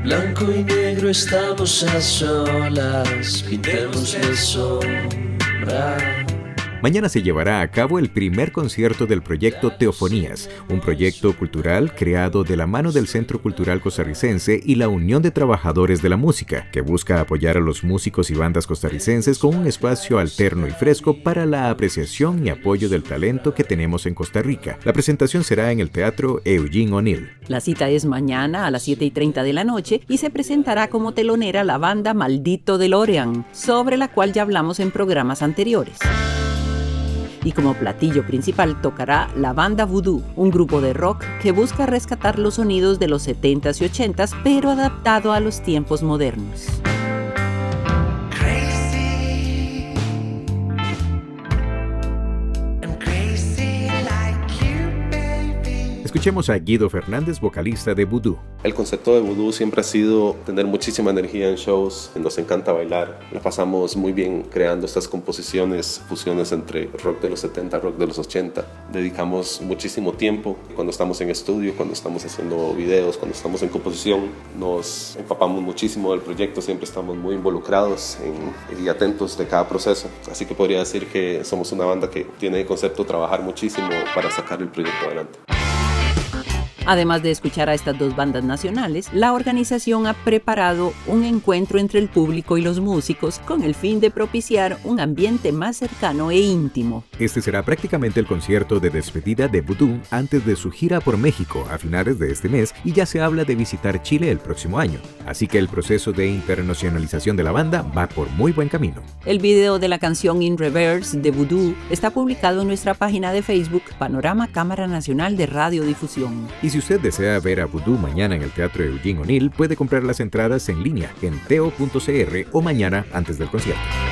Blanco y negro estamos a solas, pintemos de sombra. Mañana se llevará a cabo el primer concierto del proyecto Teofonías, un proyecto cultural creado de la mano del Centro Cultural Costarricense y la Unión de Trabajadores de la Música, que busca apoyar a los músicos y bandas costarricenses con un espacio alterno y fresco para la apreciación y apoyo del talento que tenemos en Costa Rica. La presentación será en el Teatro Eugene O'Neill. La cita es mañana a las 7:30 de la noche y se presentará como telonera la banda Maldito DeLorean, sobre la cual ya hablamos en programas anteriores. Y como platillo principal tocará la banda Voodoo, un grupo de rock que busca rescatar los sonidos de los 70s y 80s, pero adaptado a los tiempos modernos. Escuchemos a Guido Fernández, vocalista de Voodoo. El concepto de Voodoo siempre ha sido tener muchísima energía en shows, nos encanta bailar, la pasamos muy bien creando estas composiciones, fusiones entre rock de los 70, rock de los 80. Dedicamos muchísimo tiempo cuando estamos en estudio, cuando estamos haciendo videos, cuando estamos en composición. Nos empapamos muchísimo del proyecto, siempre estamos muy involucrados y atentos de cada proceso. Así que podría decir que somos una banda que tiene el concepto de trabajar muchísimo para sacar el proyecto adelante. Además de escuchar a estas dos bandas nacionales, la organización ha preparado un encuentro entre el público y los músicos con el fin de propiciar un ambiente más cercano e íntimo. Este será prácticamente el concierto de despedida de Voodoo antes de su gira por México a finales de este mes, y ya se habla de visitar Chile el próximo año. Así que el proceso de internacionalización de la banda va por muy buen camino. El video de la canción In Reverse de Voodoo está publicado en nuestra página de Facebook Panorama Cámara Nacional de Radiodifusión. Y si usted desea ver a Voodoo mañana en el Teatro Eugene O'Neill, puede comprar las entradas en línea en teo.cr o mañana antes del concierto.